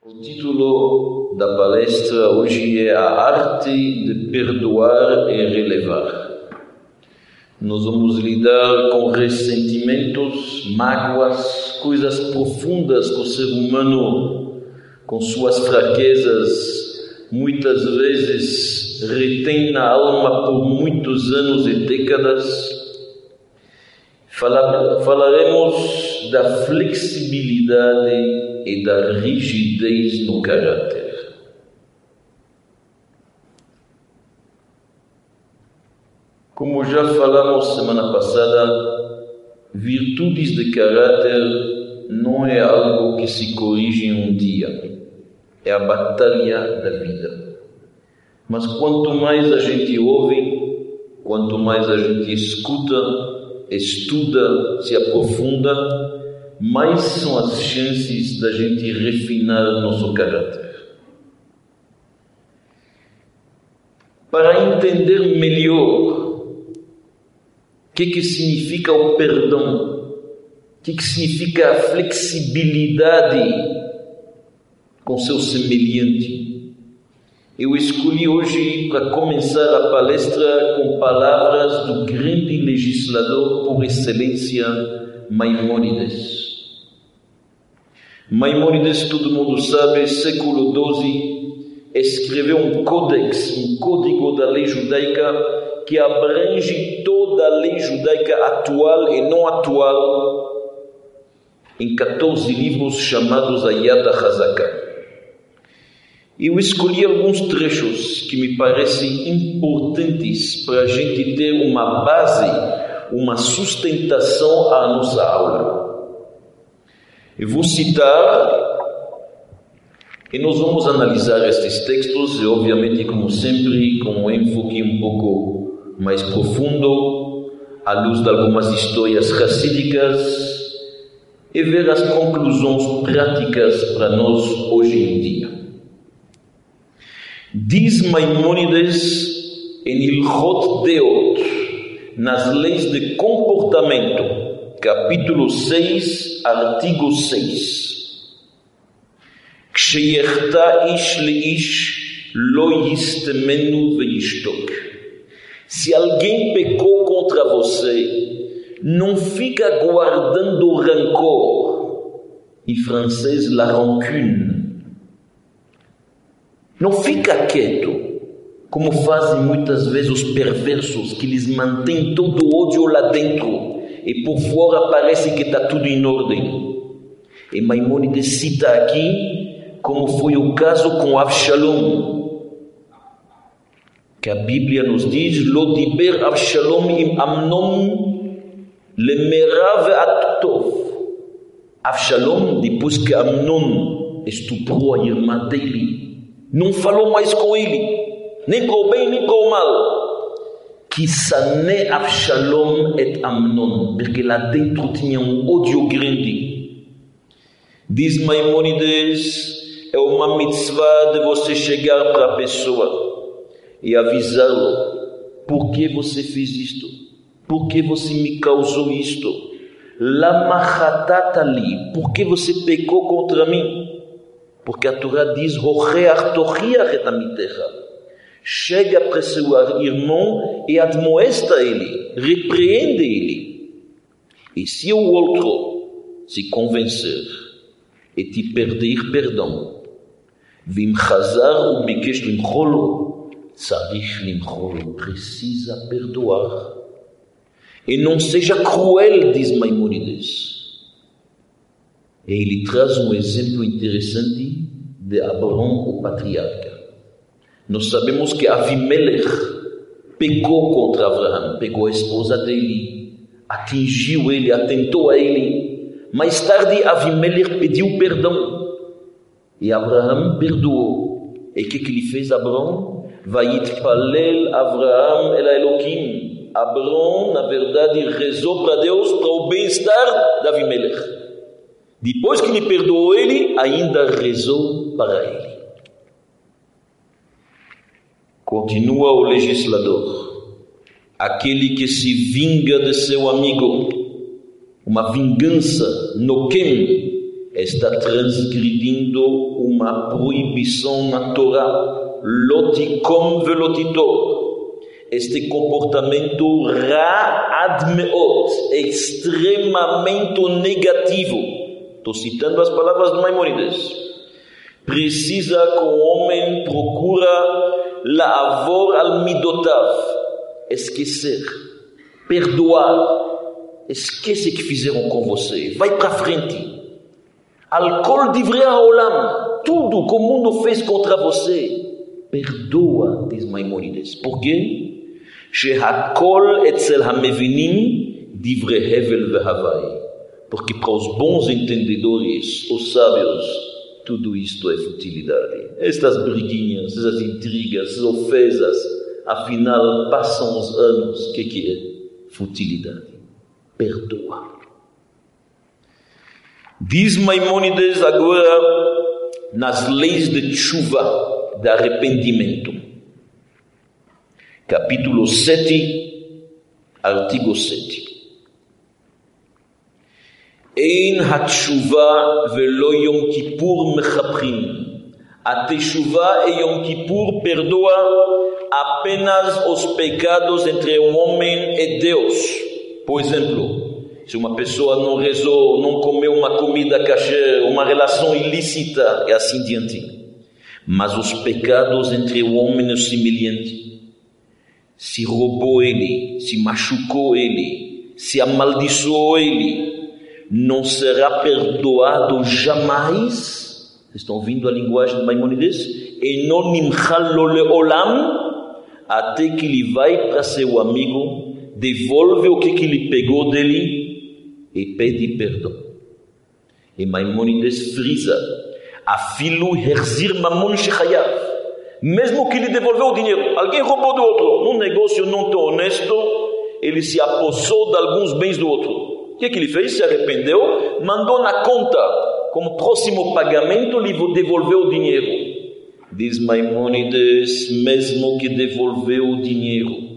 O título da palestra hoje é A Arte de Perdoar e Relevar. Nós vamos lidar com ressentimentos, mágoas, coisas profundas que o ser humano, com suas fraquezas, muitas vezes retém na alma por muitos anos e décadas. Falaremos da flexibilidade e da rigidez no caráter. Como já falamos semana passada, virtudes de caráter não é algo que se corrige em um dia. É a batalha da vida. Mas quanto mais a gente ouve, quanto mais a gente escuta, estuda, se aprofunda, mais são as chances da gente refinar nosso caráter. Para entender melhor o que significa o perdão, o que significa a flexibilidade com seu semelhante, eu escolhi hoje para começar a palestra com palavras do grande legislador por excelência, Maimônides. Maimônides, todo mundo sabe, século XII, escreveu um código da lei judaica que abrange toda a lei judaica atual e não atual em 14 livros chamados a Yad HaChazaka. Eu escolhi alguns trechos que me parecem importantes para a gente ter uma base, uma sustentação à nossa aula. Eu vou citar e nós vamos analisar estes textos e, obviamente, como sempre, com um enfoque um pouco mais profundo, à luz de algumas histórias racídicas e ver as conclusões práticas para nós hoje em dia. Diz Maimônides em Hilchot Deot, nas leis de comportamento, capítulo 6, artigo 6. Ksheyerta ish leish lo yistemenu veishtok. Se alguém pecou contra você, não fica guardando rancor. Em francês, la rancune. Não fica quieto, como fazem muitas vezes os perversos, que eles mantêm todo o ódio lá dentro e por fora parece que está tudo em ordem. E Maimônides cita aqui como foi o caso com Avshalom, que a Bíblia nos diz: Lo diber Avshalom im Amnon lemerav atov. Avshalom, depois que Amnon estuprou a irmã dele, não falou mais com ele, nem para o bem nem para o mal. Kisane Avshalom et Amnon, porque lá dentro tinha um ódio grande. Diz Maimônides, é uma mitzvah de você chegar para a pessoa e avisá-lo: por que você fez isto? Por que você me causou isto? Lama chatatali, por que você pecou contra mim? Porque a Torá diz: chega para seu irmão e admoesta ele, repreende ele. E se o outro se convencer e te pedir perdão, vim chazar o bikesh limcholo, tzarich limcholo, precisa perdoar. E não seja cruel, diz Maimônides. E ele traz um exemplo interessante de Abraão, o patriarca. Nós sabemos que Avimelech pecou contra Abraão, pegou a esposa dele, atingiu ele, atentou a ele. Mais tarde, Avimelech pediu perdão e Abraão perdoou. E o que ele fez, Abraão? Vayitpalel Abraão el Elohim. Abraão, na verdade, rezou para Deus para o bem-estar de Avimelech. Depois que ele perdoou ele, ainda rezou para ele. Continua o legislador. Aquele que se vinga de seu amigo, uma vingança, noquem, está transgredindo uma proibição na Torá, lotikom velotitor. Este comportamento ra'ad me'ot, extremamente negativo. Estou citando as palavras do Maimonides. Precisa que o homem procura la'avor al midotav, esquecer, perdoar. Esquece que fizeram com você. Vai para frente. Al kol divrei haolam, tudo que o mundo fez contra você, perdoa, diz Maimonides. Por quê? Shehakol etzel hamevinim divrei hevel vehavai. Porque para os bons entendedores, os sábios, tudo isto é futilidade. Estas briguinhas, essas intrigas, essas ofensas, afinal passam os anos, o que é? Futilidade. Perdoa. Diz Maimonides agora nas leis de tshuva, de arrependimento. Capítulo 7, artigo 7. Ein ha-tshuva velo Yom Kippur mechaprim. A teshuva e Yom Kippur perdoa apenas os pecados entre um homem e Deus. Por exemplo, se uma pessoa não rezou, não comeu uma comida kasher, uma relação ilícita e assim diante. Mas os pecados entre o homem e o semelhante, se roubou ele, se machucou ele, se amaldiçoou ele, não será perdoado jamais. Vocês estão ouvindo a linguagem de Maimonides? Eno nimchal lo leolam, até que ele vai para seu amigo, devolve o que ele pegou dele e pede perdão. E Maimonides frisa, afilu herzir mamon shechayav, mesmo que ele devolveu o dinheiro, alguém roubou do outro, num negócio não tão honesto, ele se apossou de alguns bens do outro. O que ele fez? Se arrependeu, mandou na conta, como próximo pagamento, ele devolveu o dinheiro. Diz Maimonides, mesmo que devolveu o dinheiro,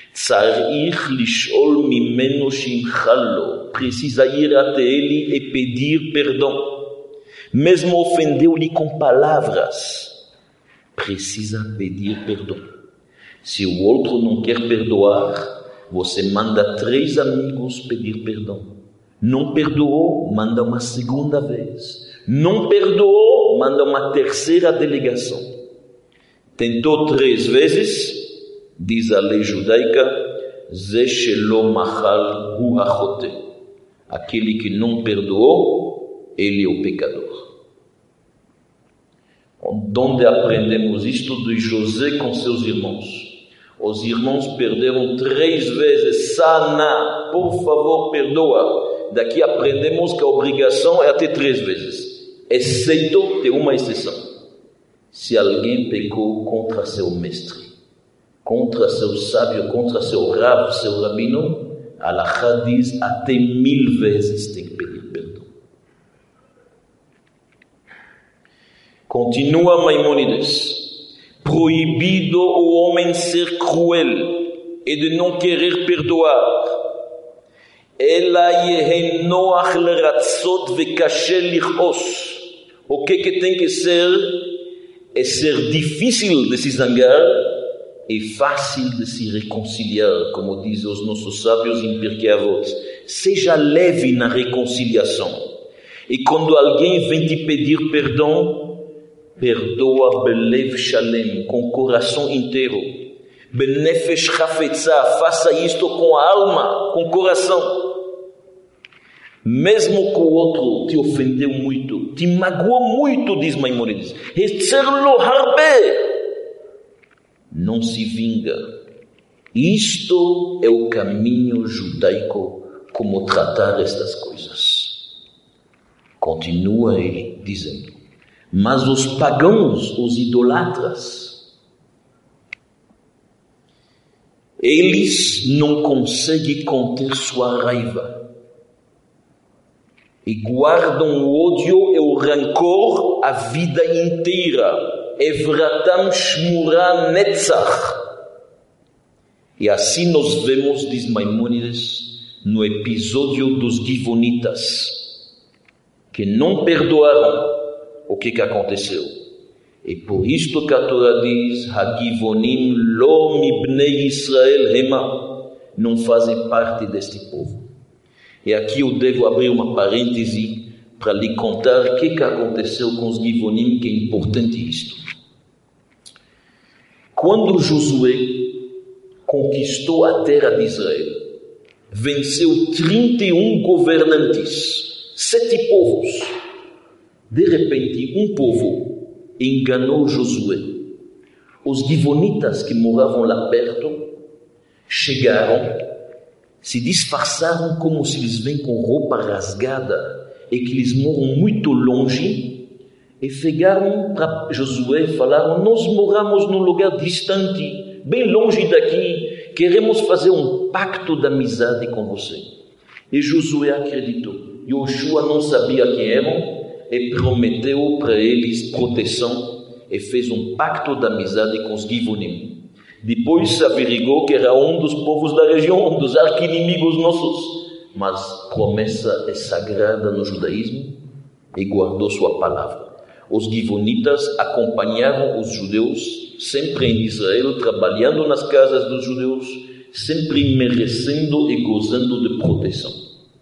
precisa ir até ele e pedir perdão. Mesmo ofendeu-lhe com palavras, precisa pedir perdão. Se o outro não quer perdoar, você manda 3 amigos pedir perdão. Não perdoou, manda uma segunda vez. Não perdoou, manda uma terceira delegação. Tentou 3 vezes, diz a lei judaica, Ze shelo machal hu hachote. Aquele que não perdoou, ele é o pecador. Onde aprendemos isto? De José com seus irmãos. Os irmãos perderam 3 vezes. Sana, por favor, perdoa. Daqui aprendemos que a obrigação é até 3 vezes. Exceto, tem uma exceção. Se alguém pecou contra seu mestre, contra seu sábio, contra seu rab, seu rabino, a Halachá diz até 1000 vezes tem que pedir perdão. Continua Maimonides. Proibido o homem ser cruel e de não querer perdoar. Ela yehe noach leratzot vekashe lichos. O que tem que ser? É ser difícil de se zangar e fácil de se reconciliar, como dizem os nossos sábios em Pirkei Avot. Seja leve na reconciliação. E quando alguém vem te pedir perdão, perdoa belev shalem, com o coração inteiro. Benefesh chafetzah, faça isto com a alma, com o coração. Mesmo que o outro te ofendeu muito, te magoou muito, diz Maimonides, Hetzerlo harbe, não se vinga. Isto é o caminho judaico, como tratar estas coisas. Continua ele dizendo, mas os pagãos, os idolatras, eles não conseguem conter sua raiva e guardam o ódio e o rancor a vida inteira. Evratam shmura netzach. E assim nós vemos, diz Maimonides, no episódio dos Givonitas, que não perdoaram o que aconteceu. E por isto que a Torá diz, Hagivonim lo mibnei Israel hema, não fazem parte deste povo. E aqui eu devo abrir uma parêntese para lhe contar o que aconteceu com os Givonim, que é importante isto. Quando Josué conquistou a terra de Israel, venceu 31 governantes, 7 povos. De repente, um povo enganou Josué. Os Givonitas que moravam lá perto chegaram, se disfarçaram como se eles vêm com roupa rasgada e que eles moram muito longe, e chegaram para Josué e falaram: nós moramos num lugar distante, bem longe daqui, queremos fazer um pacto de amizade com você. E Josué acreditou. Yoshua não sabia quem eram e prometeu para eles proteção e fez um pacto de amizade com os Givonim. Depois se averigou que era um dos povos da região, um dos arqui-inimigos nossos. Mas promessa é sagrada no judaísmo e guardou sua palavra. Os Givonitas acompanharam os judeus sempre em Israel, trabalhando nas casas dos judeus, sempre merecendo e gozando de proteção.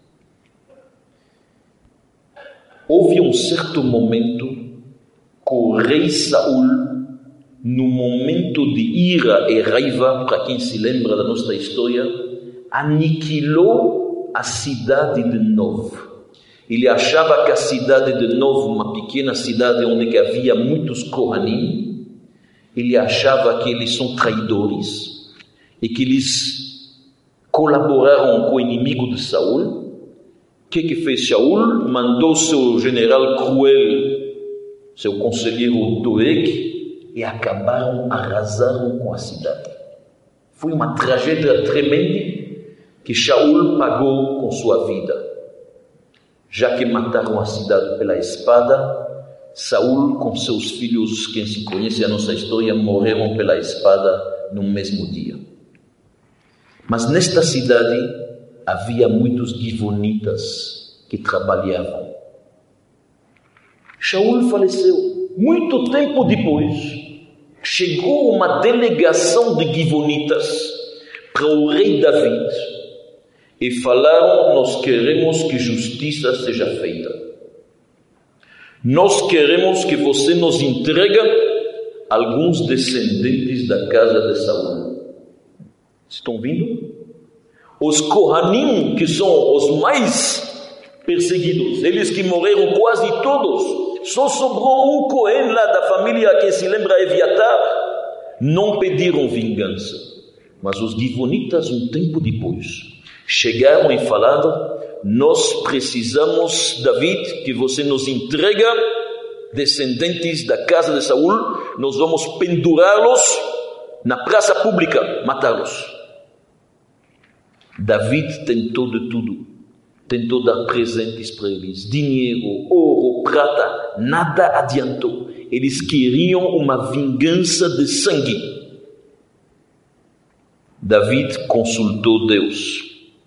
Houve um certo momento que o rei Saul, no momento de ira e raiva, para quem se lembra da nossa história, aniquilou a cidade de Nob. Ele achava que a cidade de Nob, uma pequena cidade onde havia muitos Kohanim, ele achava que eles são traidores e que eles colaboraram com o inimigo de Saul. O que fez Saul? Mandou seu general Cruel, seu conselheiro Doeg, e arrasaram com a cidade. Foi uma tragédia tremenda que Saul pagou com sua vida. Já que mataram a cidade pela espada, Saul com seus filhos, quem se conhece a nossa história, morreram pela espada no mesmo dia. Mas nesta cidade havia muitos Givonitas que trabalhavam. Saul faleceu. Muito tempo depois, chegou uma delegação de Givonitas para o rei David e falaram: nós queremos que justiça seja feita. Nós queremos que você nos entregue alguns descendentes da casa de Saul. Estão vindo? Os Kohanim, que são os mais perseguidos, eles que morreram quase todos, só sobrou um Cohen lá da família que se lembra, Eviatar, não pediram vingança. Mas os Givonitas, um tempo depois, chegaram e falaram: nós precisamos, David, que você nos entregue descendentes da casa de Saul, nós vamos pendurá-los na praça pública, matá-los. David tentou de tudo, tentou dar presentes para eles, dinheiro, ouro, prata, nada adiantou. Eles queriam uma vingança de sangue. David consultou Deus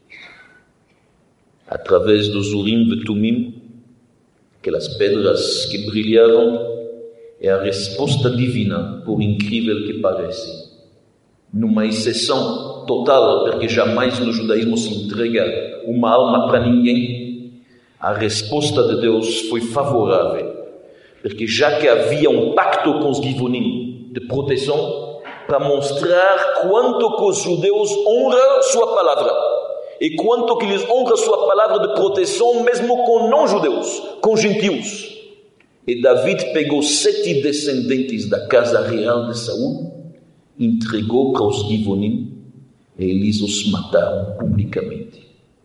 através dos Urim e Tumim, aquelas pedras que brilhavam, é a resposta divina, por incrível que pareça. Numa exceção total, porque jamais no judaísmo se entrega uma alma para ninguém, a resposta de Deus foi favorável, porque já que havia um pacto com os Givonim de proteção, para mostrar quanto que os judeus honram sua palavra, e quanto que eles honram sua palavra de proteção mesmo com não-judeus, com gentios. E David pegou 7 descendentes da casa real de Saul, entregou para os Givonim, e eles os mataram publicamente.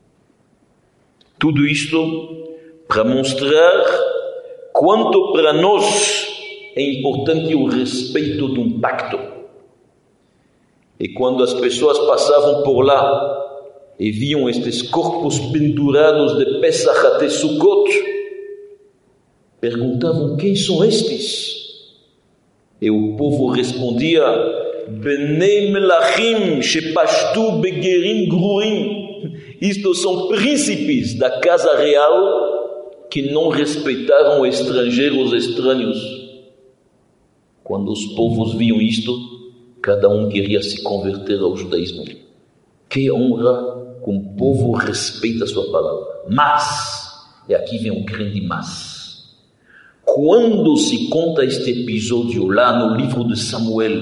Tudo isto para mostrar quanto para nós é importante o respeito de um pacto. E quando as pessoas passavam por lá e viam estes corpos pendurados de Pesach até Sukkot, perguntavam: quem são estes? E o povo respondia: Benei Melachim shepashtu begerim gruim. Isto são príncipes da casa real que não respeitaram estrangeiros estranhos. Quando os povos viam isto, cada um queria se converter ao judaísmo. Que honra que um povo respeita a sua palavra. Mas, e aqui vem um grande mas, quando se conta este episódio lá no livro de Shmuel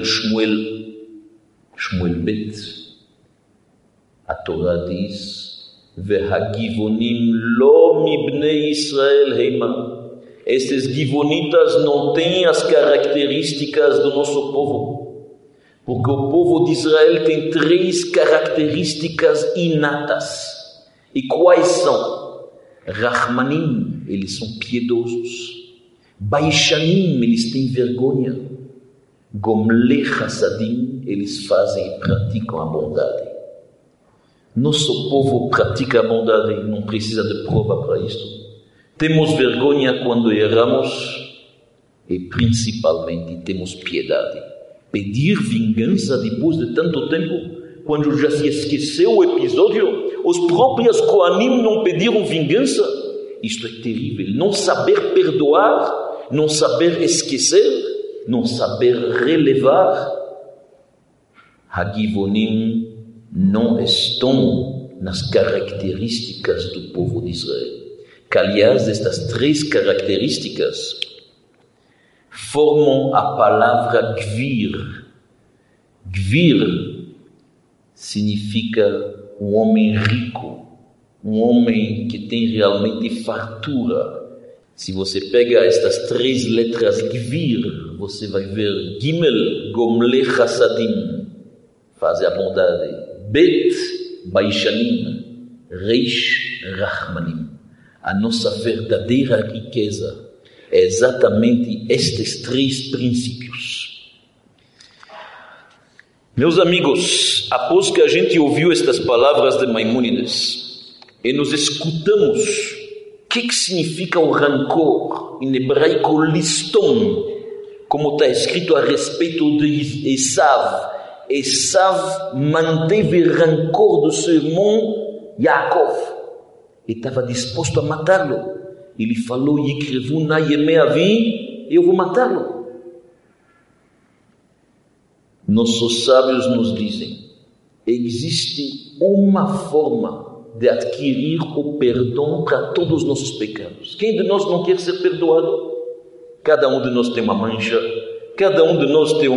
Bet, a Torá diz: Vehagivonim lo mibnei Israel heima. Estes givonitas não têm as características do nosso povo, porque o povo de Israel tem 3 características inatas. E quais são? Rahmanim, eles são piedosos. Baishanim, eles têm vergonha. Gomle Chassadim, eles fazem e praticam a bondade. Nosso povo pratica a bondade, não precisa de prova para isto. Temos vergonha quando erramos e principalmente temos piedade. Pedir vingança depois de tanto tempo, quando já se esqueceu o episódio, os próprios Kohanim não pediram vingança. Isto é terrível. Não saber perdoar, não saber esquecer, não saber relevar. Hagivonim não estão nas características do povo de Israel. Que, aliás, estas 3 características formam a palavra Gvir. Gvir significa um homem rico, um homem que tem realmente fartura. Se você pega estas 3 letras Gvir, você vai ver Gimel, Gomle Chassadim, faz a bondade, Bet, Baishanim, Reish, Rahmanim. A nossa verdadeira riqueza é exatamente estes 3 princípios. Meus amigos, após que a gente ouviu estas palavras de Maimônides e nos escutamos o que significa o rancor, em hebraico listom, como está escrito a respeito de Esav. Esav manteve rancor do seu irmão Yaakov. Ele estava disposto a matá-lo. Ele falou: Yikrevu na yemei avi, eu vou matá-lo. Nossos sábios nos dizem: existe uma forma de adquirir o perdão para todos os nossos pecados. Quem de nós não quer ser perdoado? Cada um de nós tem uma mancha, cada um de nós tem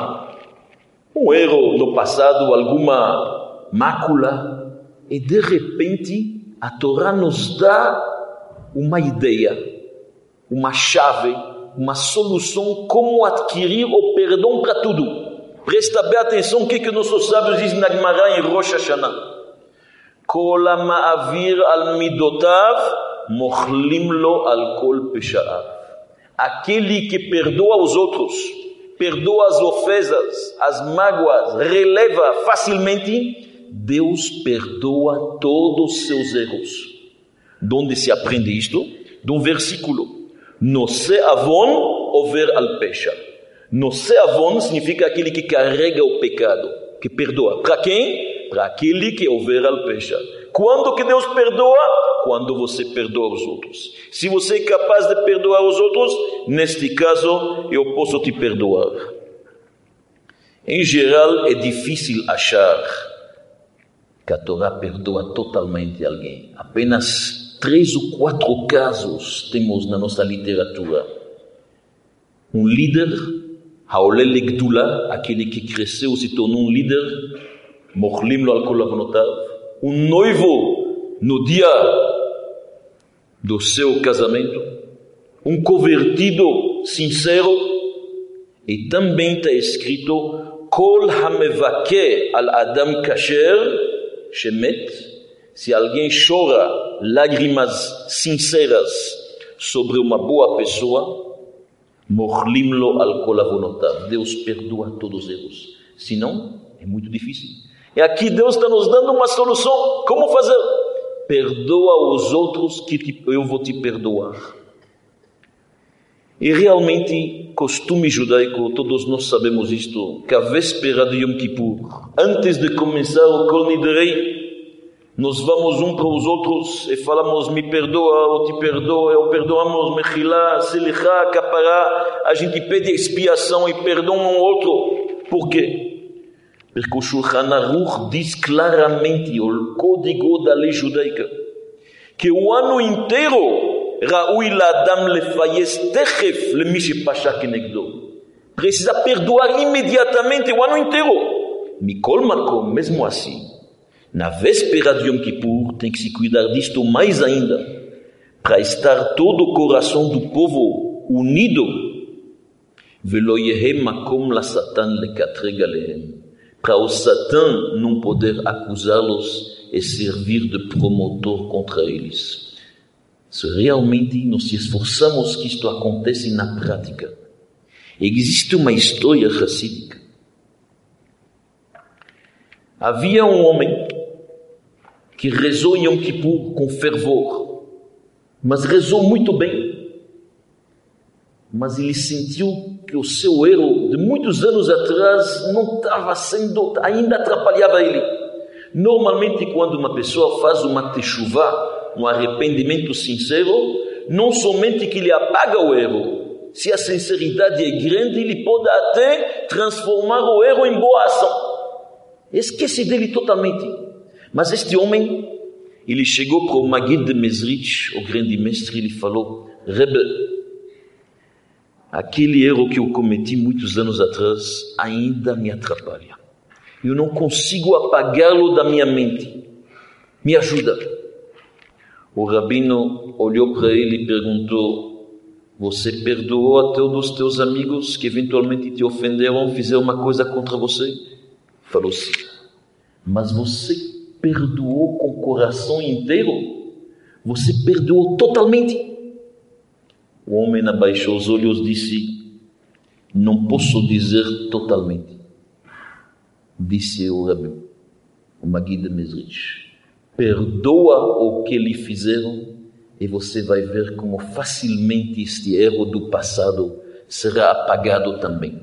um erro no passado, alguma mácula, e de repente a Torá nos dá uma ideia, uma chave, uma solução como adquirir o perdão para tudo. Presta bem atenção o que nossos sábios dizem na Gemara em Rosh Hashanah. Kol ha'ma'avir al midotav mochlim lo al kol pesha'av. Aquele que perdoa os outros, perdoa as ofensas, as mágoas, releva facilmente, Deus perdoa todos os seus erros. De onde se aprende isto? De um versículo. Nose avon over al pesha. Nose avon significa aquele que carrega o pecado, que perdoa. Para quem? Para aquele que over al pesha. Quando que Deus perdoa? Quando você perdoa os outros. Se você é capaz de perdoar os outros, neste caso, eu posso te perdoar. Em geral, é difícil achar que a Torá perdoa totalmente alguém. Apenas 3 ou 4 casos temos na nossa literatura. Um líder, Haolel Legdula, aquele que cresceu se tornou um líder, Mochlim lo al kol avonotav. Um noivo no dia do seu casamento, um convertido sincero, e também está escrito Kol hamevake al adam kasher shemet. Se alguém chora lágrimas sinceras sobre uma boa pessoa, mochlim lo al kol avonotav, Deus perdoa todos os erros. Senão, é muito difícil. E aqui Deus está nos dando uma solução. Como fazer? Perdoa os outros que eu vou te perdoar. E realmente, costume judaico, todos nós sabemos isto, que a véspera de Yom Kippur, antes de começar o Kol Nidrei, nós vamos um para os outros e falamos, me perdoa, ou te perdoa, ou perdoamos, mechilá, selichá, capará, a gente pede expiação e perdoa um ao outro. Por quê? Porque o Shulchan Aruch diz claramente, o código da lei judaica, que o ano inteiro, Raui Ladam lefayes techef lemi shepasha kenegdo, precisa perdoar imediatamente o ano inteiro. Mikol makom, mesmo assim, na véspera de Yom Kippur, tem que se cuidar disto mais ainda, para estar todo o coração do povo unido. Velo yehem makom la Satan lekatreg alehem, para o Satã não poder acusá-los e servir de promotor contra eles. Se realmente nós se esforçamos que isto aconteça na prática, existe uma história racídica. Havia um homem que rezou em Yom Kippur com fervor, mas rezou muito bem. Mas ele sentiu que o seu erro de muitos anos atrás não estava sendo, ainda atrapalhava ele. Normalmente, quando uma pessoa faz uma teshuvá, um arrependimento sincero, não somente que ele apaga o erro, se a sinceridade é grande, ele pode até transformar o erro em boa ação. Esquece dele totalmente. Mas este homem, ele chegou para o Maguid de Mezrich, o grande mestre, ele falou, Rebbe, aquele erro que eu cometi muitos anos atrás ainda me atrapalha. Eu não consigo apagá-lo da minha mente. Me ajuda. O rabino olhou para ele e perguntou, você perdoou a todos os teus amigos que eventualmente te ofenderam, fizeram uma coisa contra você? Falou sim. Mas você perdoou com o coração inteiro? Você perdoou totalmente? O homem abaixou os olhos e disse, não posso dizer totalmente. Disse o rabino, o Maguid de Mezrich, perdoa o que lhe fizeram e você vai ver como facilmente este erro do passado será apagado também.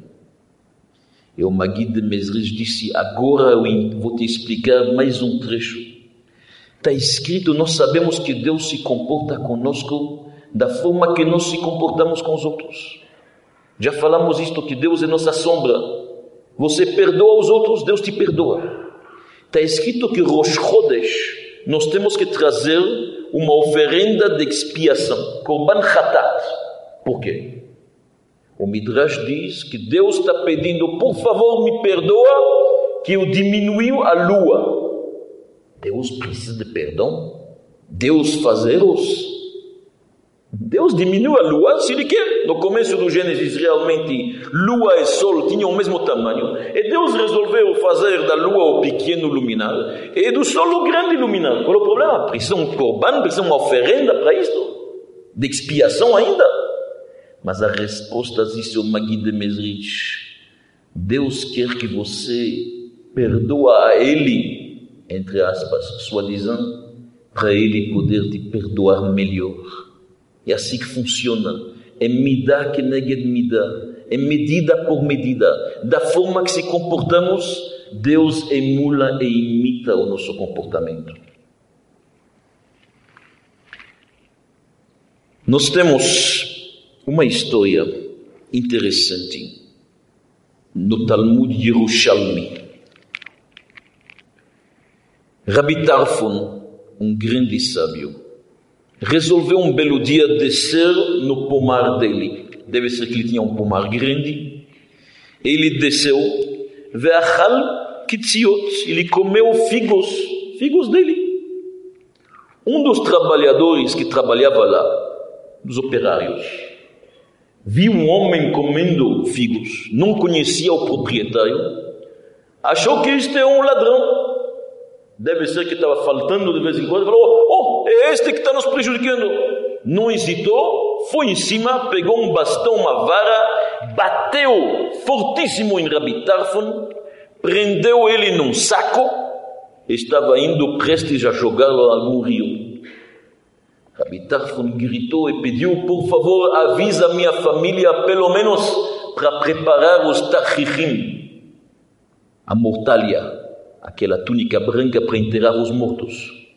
E o Maguid de Mezrich disse, agora eu vou te explicar mais um trecho. Está escrito, nós sabemos que Deus se comporta conosco da forma que nós se comportamos com os outros. Já falamos isto, que Deus é nossa sombra. Você perdoa os outros, Deus te perdoa. Está escrito que Rosh Chodesh, nós temos que trazer uma oferenda de expiação, Korban Chatat. Por quê? O Midrash diz que Deus está pedindo, por favor, me perdoa, que eu diminuiu a lua. Deus precisa de perdão? Deus faz erros? Deus diminuiu a lua se ele quer. No começo do Gênesis, realmente, lua e sol tinham o mesmo tamanho. E Deus resolveu fazer da lua o pequeno luminar e do sol o grande luminar. Qual é o problema? Precisa um korban, precisa uma oferenda para isto? De expiação ainda? Mas a resposta disse o Maguid de Mezrich. Deus quer que você perdoa a Ele, entre aspas, suavizando, para Ele poder te perdoar melhor. É assim que funciona. É midá que neged midá. É medida por medida. Da forma que se comportamos, Deus emula e imita o nosso comportamento. Nós temos uma história interessante no Talmud Yerushalmi. Rabbi Tarfon, um grande sábio, resolveu um belo dia descer no pomar dele. Deve ser que ele tinha um pomar grande. Ele desceu, ve'achal kitziot, ele comeu figos dele. Um dos trabalhadores que trabalhava lá, dos operários, viu um homem comendo figos, não conhecia o proprietário, achou que este é um ladrão. Deve ser que estava faltando de vez em quando, falou, é este que está nos prejudicando. Não hesitou, foi em cima, pegou um bastão, uma vara, bateu fortíssimo em Rabbi Tarfon, prendeu ele num saco, estava indo prestes a jogá-lo a algum rio. Rabbi Tarfon gritou e pediu, por favor, avisa a minha família, pelo menos, para preparar os tarchichim, a mortalha, aquela túnica branca para enterrar os mortos.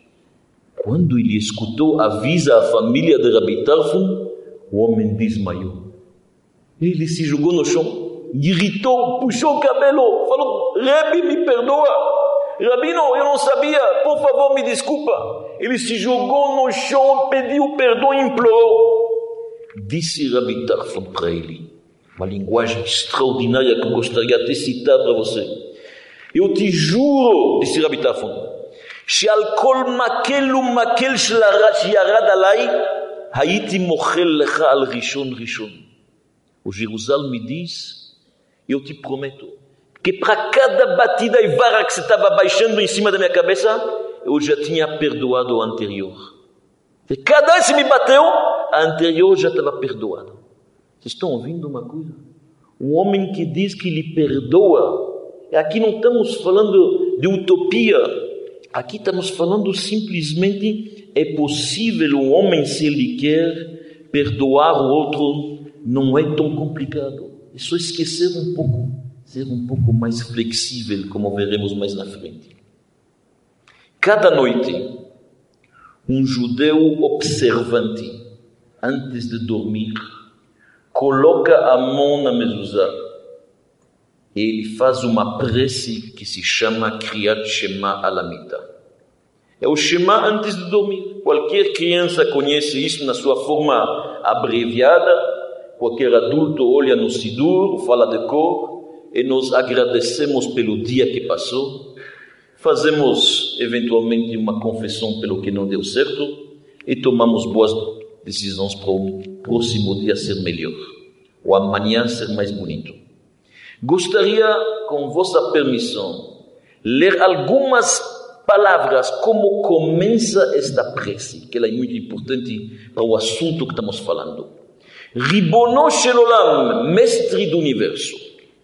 Quando ele escutou, avisa a família de Rabi Tarfon, o homem desmaiou. Ele se jogou no chão, gritou, puxou o cabelo, falou: Rabi, me perdoa. Rabino, eu não sabia, por favor, me desculpa. Ele se jogou no chão, pediu perdão e implorou. Disse Rabi Tarfon para ele, uma linguagem extraordinária que eu gostaria de citar para você. Eu te juro, disse Rabi Tarfon, שעל כל מקל ומקל של הרע שירד עליי, הייתי מוחל לך על ראשון ראשון. O Jerusalém me diz, eu te prometo, que para cada batida e vara que você estava baixando em cima da minha cabeça, eu já tinha perdoado o anterior. E cada vez que me bateu, a anterior já estava perdoada. Vocês estão ouvindo uma coisa? Um homem que diz que lhe perdoa. Aqui não estamos falando de utopia. Aqui estamos falando simplesmente, é possível o homem, se ele quer perdoar o outro, não é tão complicado. É só esquecer um pouco, ser um pouco mais flexível, como veremos mais na frente. Cada noite, um judeu observante, antes de dormir, coloca a mão na mezuzá e ele faz uma prece que se chama Kriyat Shema Alamita. É o Shema antes de dormir. Qualquer criança conhece isso na sua forma abreviada. Qualquer adulto olha no Sidur, fala de cor, e nós agradecemos pelo dia que passou. Fazemos, eventualmente, uma confissão pelo que não deu certo e tomamos boas decisões para o próximo dia ser melhor, ou amanhã ser mais bonito. Gostaria, com vossa permissão, ler algumas palavras como começa esta prece, que ela é muito importante para o assunto que estamos falando. Ribono shel olam, mestre do universo,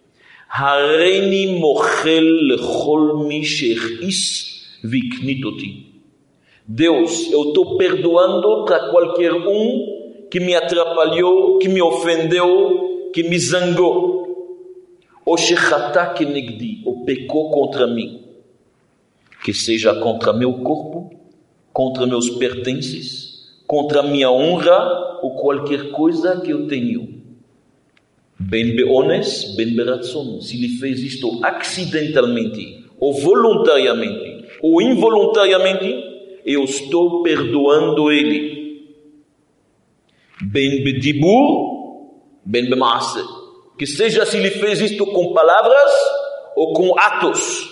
hareini mochel lechol mi she'is viknit oti. Deus, eu estou perdoando para qualquer um que me atrapalhou, que me ofendeu, que me zangou. O shechatá kenegdi, ou pecou contra mim, que seja contra meu corpo, contra meus pertences, contra minha honra, ou qualquer coisa que eu tenho. Ben beones, ben beratzon, se ele fez isto acidentalmente, ou voluntariamente, ou involuntariamente, eu estou perdoando ele. Ben bedibur, ben bemaase, que seja se ele fez isto com palavras ou com atos.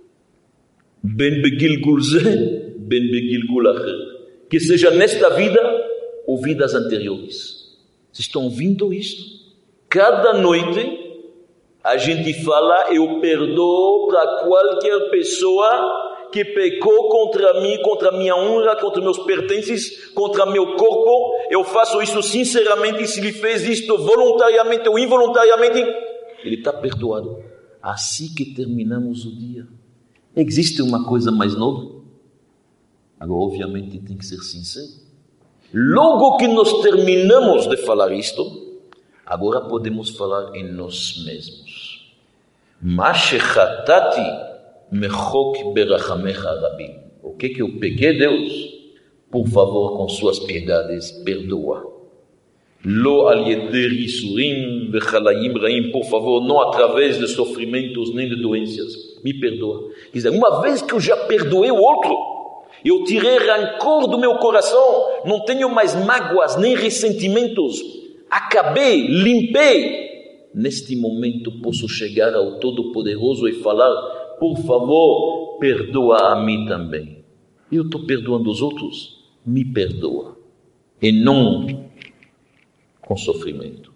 Ben begilgul ze, ben begilgul acher. Que seja nesta vida ou vidas anteriores. Vocês estão ouvindo isto? Cada noite a gente fala, eu perdoo para qualquer pessoa que pecou contra mim, contra minha honra, contra meus pertences, contra meu corpo. Eu faço isso sinceramente, se ele fez isto voluntariamente ou involuntariamente, ele está perdoado. Assim que terminamos o dia. Existe uma coisa mais nova? Agora, obviamente, tem que ser sincero. Logo que nós terminamos de falar isto, agora podemos falar em nós mesmos. Mashechatati mechok berachamecha rabim. O que eu peguei, Deus? Por favor, com suas piedades, perdoa. Lo al yeder isurim vechalayim raim. Por favor, não através de sofrimentos nem de doenças. Me perdoa. Quer dizer, uma vez que eu já perdoei o outro, eu tirei rancor do meu coração, não tenho mais mágoas nem ressentimentos, acabei, limpei. Neste momento posso chegar ao Todo-Poderoso e falar: por favor, perdoa a mim também. Eu estou perdoando os outros, me perdoa. E não com sofrimento.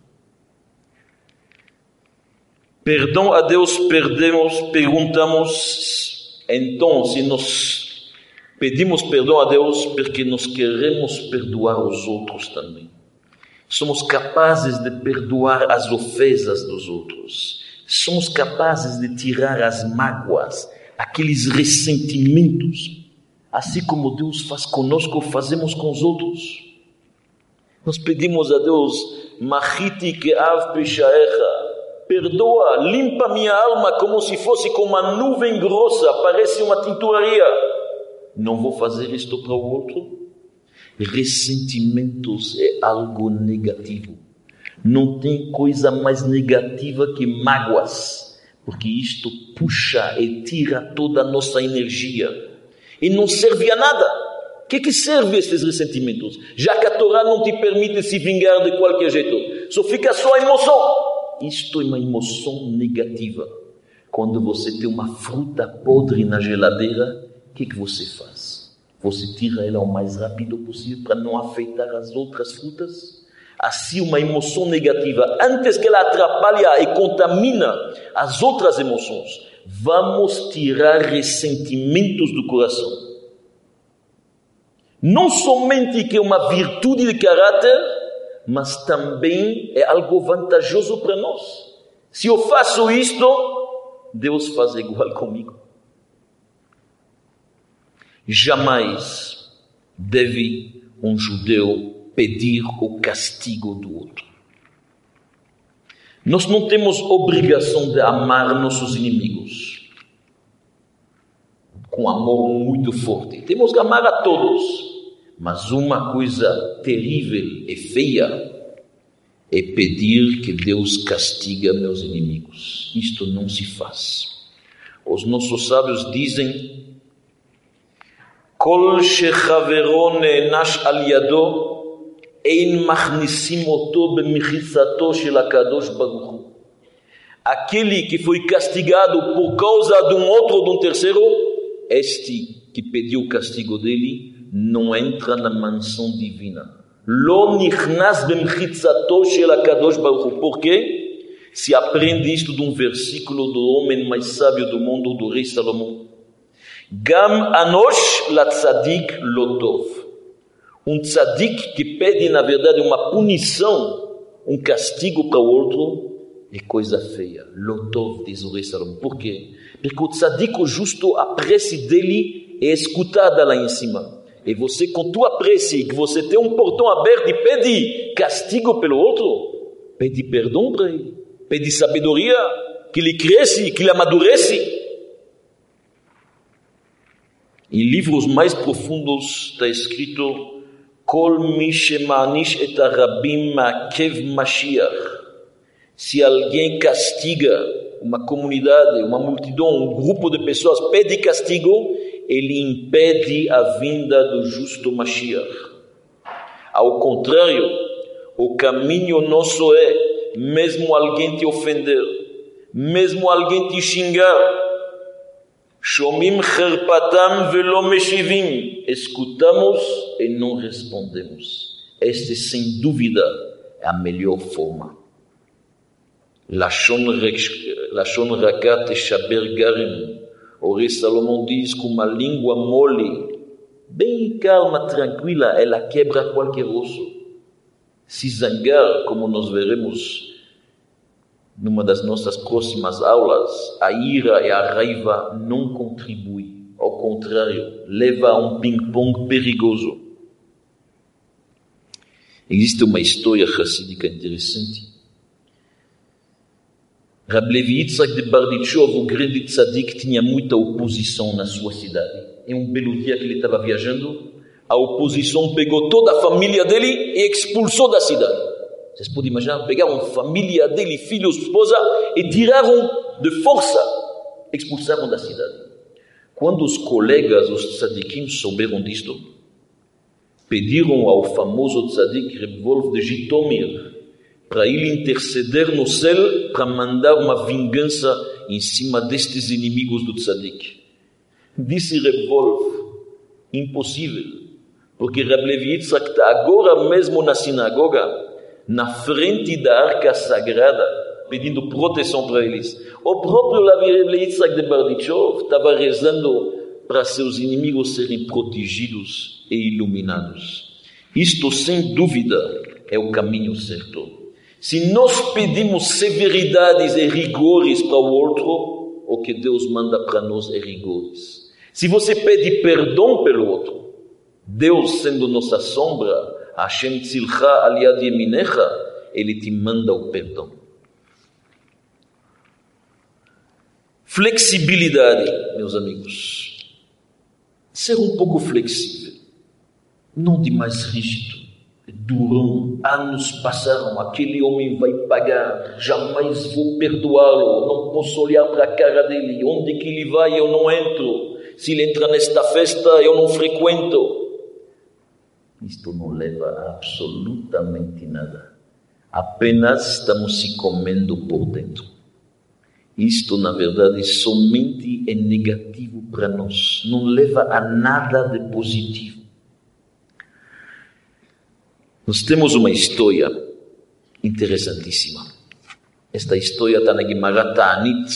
Perdão a Deus, perguntamos, então, se nós pedimos perdão a Deus, porque nós queremos perdoar os outros também. Somos capazes de perdoar as ofensas dos outros. Somos capazes de tirar as mágoas, aqueles ressentimentos. Assim como Deus faz conosco, fazemos com os outros. Nós pedimos a Deus, Machiti ke'av peshaecha, perdoa, limpa minha alma como se fosse com uma nuvem grossa, parece uma tinturaria. não vou fazer isto para o outro. Ressentimentos é algo negativo. Não tem coisa mais negativa que mágoas, porque isto puxa e tira toda a nossa energia e não serve a nada. O que serve estes ressentimentos? Já que a Torá não te permite se vingar de qualquer jeito, só fica só a emoção. Isto é uma emoção negativa. Quando você tem uma fruta podre na geladeira, o que você faz? Você tira ela o mais rápido possível para não afetar as outras frutas? Assim, uma emoção negativa, antes que ela atrapalhe e contamina as outras emoções, vamos tirar ressentimentos do coração. Não somente que é uma virtude de caráter, mas também é algo vantajoso para nós. Se eu faço isto, Deus faz igual comigo. Jamais deve um judeu pedir o castigo do outro. Nós não temos obrigação de amar nossos inimigos com amor muito forte. Temos que amar a todos. Mas uma coisa terrível e feia é pedir que Deus castigue meus inimigos. Isto não se faz. Os nossos sábios dizem: Kol shechavero ne'enash al yado ein machnisim oto b'mechitzato shel HaKadosh Baruch Hu. Aquele que foi castigado por causa de um outro ou de um terceiro, este que pediu o castigo dele, não entra na mansão divina. Lo nichnas b'mechitzato shel HaKadosh Baruch Hu. Por quê? Se aprende isto de um versículo do homem mais sábio do mundo, do rei Salomão. Gam anosh la tzadik lo tov. Um tzadik que pede, na verdade, uma punição, um castigo para o outro, é coisa feia. Lo tov, diz o rei Salomão. Por quê? Porque o tzadik, o justo, a prece dele é escutada lá em cima. E você, com tua prece, que você tem um portão aberto e pede castigo pelo outro, pede perdão para ele, pede sabedoria, que ele cresce, que ele amadurece. Em livros mais profundos está escrito: Kol mi shema'anish et harabim ma'akev Mashiach. Se alguém castiga uma comunidade, uma multidão, um grupo de pessoas, pede castigo, ele impede a vinda do justo Mashiach. Ao contrário, o caminho nosso é, mesmo alguém te ofender, mesmo alguém te xingar, Shomim cherpatam velo meshivim. Escutamos e não respondemos. Esta, sem dúvida, é a melhor forma. Lashon rakat shaber garim. O rei Salomão diz que uma língua mole, bem calma, tranquila, ela quebra qualquer osso. Se zangar, como nós veremos numa das nossas próximas aulas, a ira e a raiva não contribuem. Ao contrário, leva a um ping-pong perigoso. Existe uma história hassídica interessante. Rab Levi Yitzhak de Barditchov, o grande tzadik, tinha muita oposição na sua cidade. Em um belo dia que ele estava viajando, a oposição pegou toda a família dele e expulsou da cidade. Vocês podem imaginar, pegaram a família dele, filhos, esposa, e tiraram de força, expulsaram da cidade. Quando os colegas, os tzadikim, souberam disto, pediram ao famoso tzadik Reb Wolf de Jitomir para ele interceder no céu para mandar uma vingança em cima destes inimigos do tzadik. Disse Reb Wolf: impossível, porque Rab Levi Yitzhak está agora mesmo na sinagoga, na frente da arca sagrada, pedindo proteção para eles. O próprio Rab Levi Yitzhak de Barditchov estava rezando para seus inimigos serem protegidos e iluminados. Isto, sem dúvida, é o caminho certo. Se nós pedimos severidades e rigores para o outro, o que Deus manda para nós é rigores. Se você pede perdão pelo outro, Deus, sendo nossa sombra, Hashem tzilcha al yad yeminecha, ele te manda o perdão. Flexibilidade, meus amigos. ser um pouco flexível, não demais rígido, durão. Anos passaram, aquele homem vai pagar, jamais vou perdoá-lo, não posso olhar para a cara dele, onde que ele vai eu não entro, se ele entra nesta festa eu não frequento. Isto não leva a absolutamente nada, apenas estamos se comendo por dentro. Isto, na verdade, somente é negativo para nós, não leva a nada de positivo. Nós temos uma história interessantíssima. Esta história está na Gemara Ta'anit.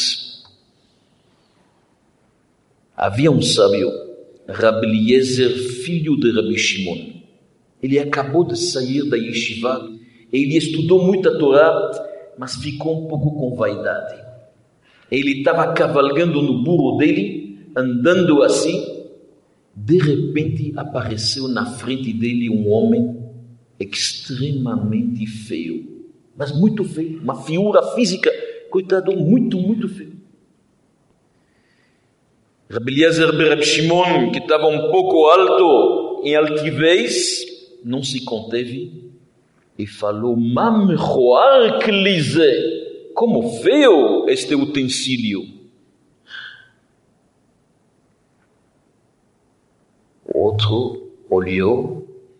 Havia um sábio, Rabbi Eliezer, filho de Rabbi Shimon. Ele acabou de sair da yeshiva. Ele estudou muita Torá, mas ficou um pouco com vaidade. Ele estava cavalgando no burro dele, andando assim. De repente apareceu na frente dele um homem extremamente feio, mas muito feio, uma figura física, coitado, muito, muito feio. Rabbi Eliezer ben Rabbi Shimon, que estava um pouco alto, em altivez, não se conteve e falou: Mamchoar klize, como feio este utensílio. Outro olhou,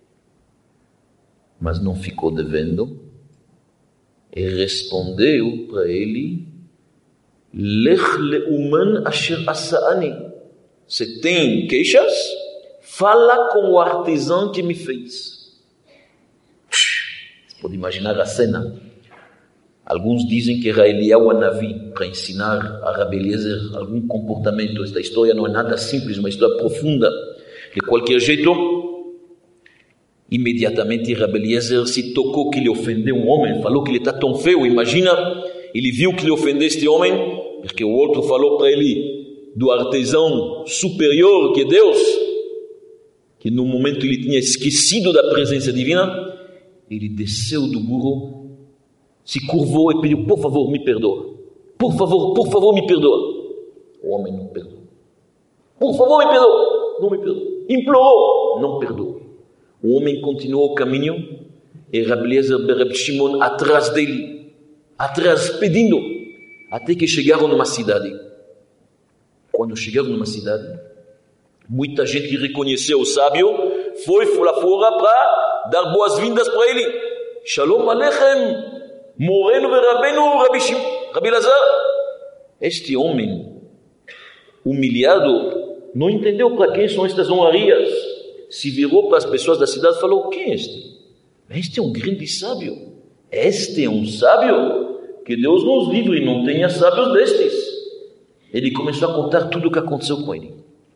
mas não ficou devendo, e respondeu para ele: Lech leuman asher asa'ani. Você tem queixas? Fala com o artesão que me fez. Você pode imaginar a cena. Alguns dizem que era Eliyahu Hanavi para ensinar a Rabbi Eliezer algum comportamento. Esta história não é nada simples, uma história profunda. De qualquer jeito, imediatamente Rabbi Eliezer se tocou que ele ofendeu um homem, falou que ele está tão feio. Imagina, ele viu que ele ofendeu este homem, porque o outro falou para ele do artesão superior que é Deus, que no momento ele tinha esquecido da presença divina. Ele desceu do burro, se curvou e pediu: por favor, me perdoa. Por favor, me perdoa. O homem não perdoou. Por favor, me perdoa. Não me perdoa. Implorou, não perdoou. O homem continuou o caminho e Rabbi Eliezer ben Rabbi Shimon atrás dele, pedindo, até que chegaram numa cidade. Quando chegaram numa cidade, muita gente reconheceu o sábio, foi lá fora para dar boas-vindas para ele. Shalom Aleichem, Moreno ve Rabbeinu Rabbi Elazar. Este homem, humilhado, não entendeu para quem são estas honrarias. Se virou para as pessoas da cidade e falou: quem é este? Este é um grande sábio. Este é um sábio? Que Deus nos livre e não tenha sábios destes. Ele começou a contar tudo o que aconteceu com ele.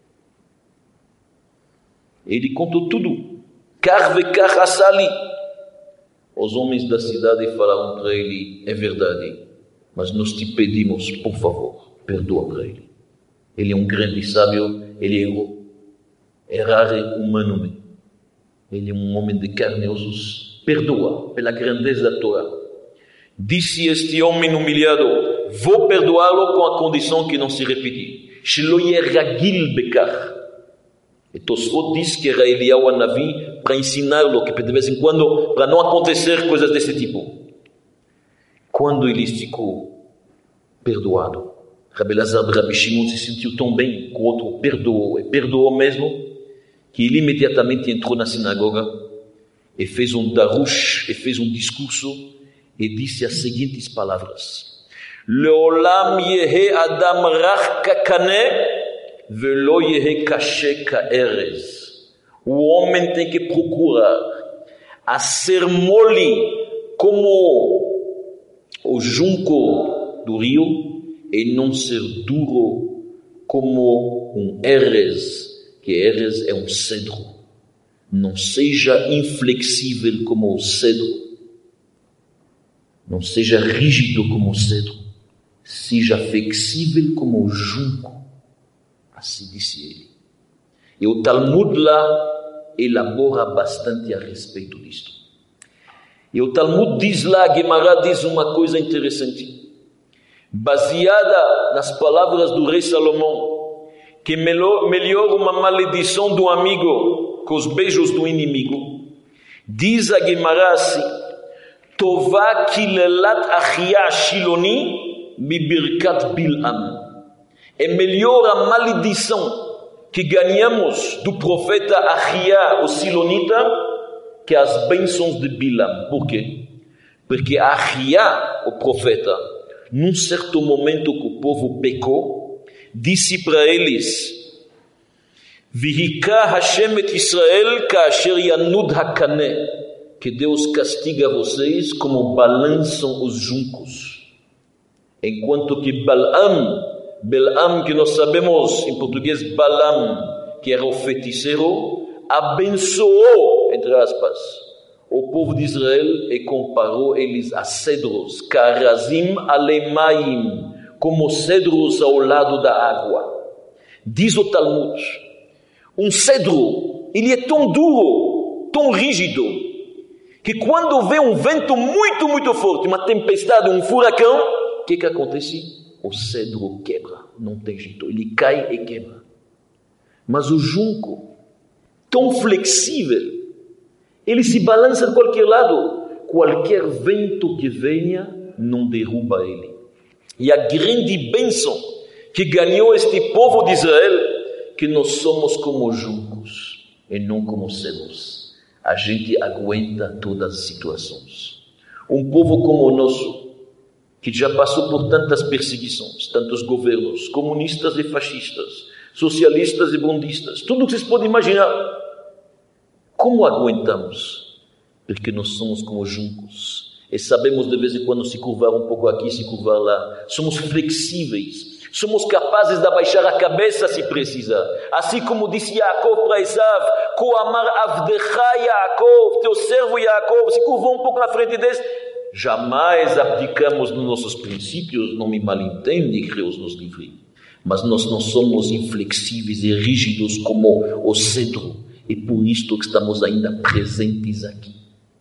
Ele contou tudo. Kar vekar asali. Os homens da cidade falaram para ele: é verdade, mas nós te pedimos, por favor, perdoa para ele. Ele é um grande sábio, ele errou. Errare humanamente. Ele é um homem de carne e ossos. Perdoa pela grandeza da Torá. Disse este homem humilhado: vou perdoá-lo com a condição que não se repetir. Shelo yeragil bekar. E Tosfot diz que era Eliyahu Hanavi para ensiná-lo, que de vez em quando, para não acontecer coisas desse tipo. Quando ele ficou perdoado, Rabbi Elazar ben Rabbi Shimon se sentiu tão bem que o outro perdoou, e perdoou mesmo, que ele imediatamente entrou na sinagoga e fez um darush, e fez um discurso, e disse as seguintes palavras: Leolam yehe adam rach kakane velo yehe kashe kaerez. O homem tem que procurar a ser mole como o junco do rio e não ser duro como um erez, que erez é um cedro. Não seja inflexível como o cedro. Não seja rígido como o cedro. Seja flexível como o junco. Assim disse ele. E o Talmud lá elabora bastante a respeito disto. E o Talmud diz lá, a Gemara diz uma coisa interessante. Baseada nas palavras do rei Salomão, que melhor uma maledição do amigo que os beijos do inimigo. Diz a Gemara assim: Tová kilelat achia shiloni mibirkat Bilam. É melhor a maledição que ganhamos do profeta Achia, o silonita, que as bênçãos de Bilam. Por quê? Porque Achia, o profeta, num certo momento que o povo pecou, disse para eles: Vihika Hashem et Israel kaasher yanud hakane, que Deus castiga vocês como balançam os juncos. Enquanto que Balaam, que nós sabemos em português Balaam, que era o feiticeiro, abençoou, entre aspas, o povo de Israel e comparou eles a cedros, karazim alemaim, como cedros ao lado da água. Diz o Talmud, um cedro, ele é tão duro, tão rígido, que quando vem um vento muito, muito forte, uma tempestade, um furacão, o que acontece? O cedro quebra, não tem jeito, ele cai e quebra. Mas o junco, tão flexível, ele se balança de qualquer lado, qualquer vento que venha não derruba ele. E a grande bênção que ganhou este povo de Israel, que nós somos como juncos e não como cedros. A gente aguenta todas as situações. Um povo como o nosso, que já passou por tantas perseguições, tantos governos, comunistas e fascistas, socialistas e bundistas, tudo o que vocês podem imaginar. Como aguentamos? Porque nós somos como juncos e sabemos de vez em quando se curvar um pouco aqui, se curvar lá. Somos flexíveis, somos capazes de abaixar a cabeça se precisar. Assim como disse Yaakov para Esav: Ko amar avdecha Yaakov, teu servo Yaakov, se curvou um pouco na frente deles. Jamais abdicamos nos nossos princípios, não me malentende, que Deus nos livre. Mas nós não somos inflexíveis e rígidos como o cedro. E por isto que estamos ainda presentes aqui.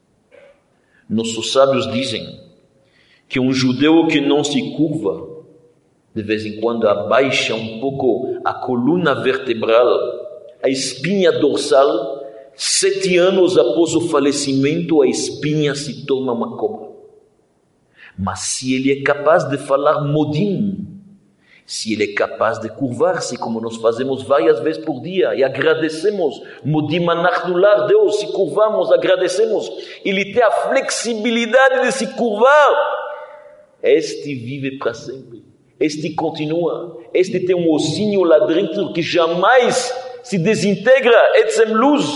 Nossos sábios dizem que um judeu que não se curva, de vez em quando abaixa um pouco a coluna vertebral, a espinha dorsal, 7 anos após o falecimento, a espinha se torna uma cobra. Mas se ele é capaz de falar modim, se ele é capaz de curvar-se, como nós fazemos várias vezes por dia, e agradecemos, modim anachnular, Deus, se curvamos, agradecemos, ele tem a flexibilidade de se curvar, este vive para sempre, este continua, este tem um ossinho lá dentro que jamais se desintegra, etzem luz.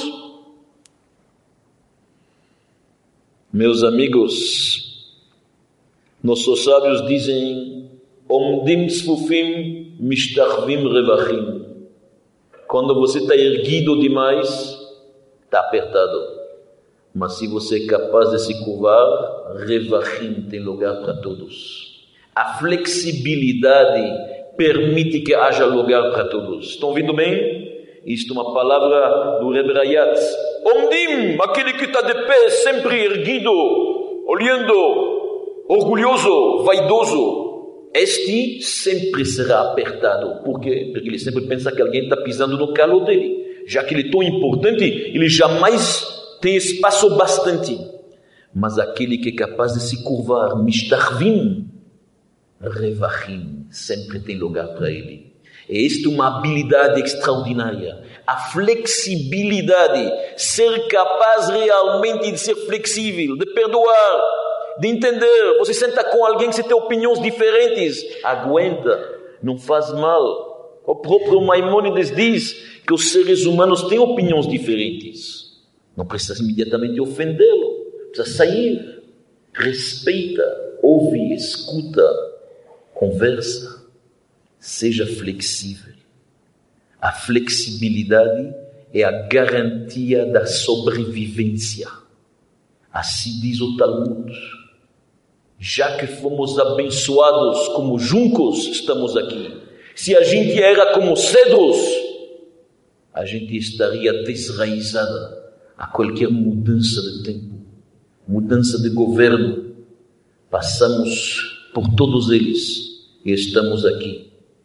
Meus amigos, nossos sábios dizem: Omdim sfufim mishtachvim revachim. Quando você está erguido demais, está apertado. Mas se você é capaz de se curvar, revachim, tem lugar para todos. A flexibilidade permite que haja lugar para todos. Estão ouvindo bem? Isto é uma palavra do Rebbe Rayatz. Omdim, aquele que está de pé, sempre erguido, olhando, orgulhoso, vaidoso, este sempre será apertado. Por quê? Porque ele sempre pensa que alguém está pisando no calo dele. Já que ele é tão importante, ele jamais tem espaço bastante. Mas aquele que é capaz de se curvar, mistarvim, revachim, sempre tem lugar para ele. E esta é uma habilidade extraordinária. A flexibilidade, ser capaz realmente de ser flexível, de perdoar, de entender. Você senta com alguém que você tem opiniões diferentes, aguenta, não faz mal. O próprio Maimônides diz que os seres humanos têm opiniões diferentes. Não precisa imediatamente ofendê-lo, precisa sair, respeita, ouve, escuta, conversa. Seja flexível. A flexibilidade é a garantia da sobrevivência. Assim diz o Talmud. Já que fomos abençoados como juncos, estamos aqui. Se a gente era como cedros, a gente estaria desraizada a qualquer mudança de tempo, mudança de governo. Passamos por todos eles e estamos aqui.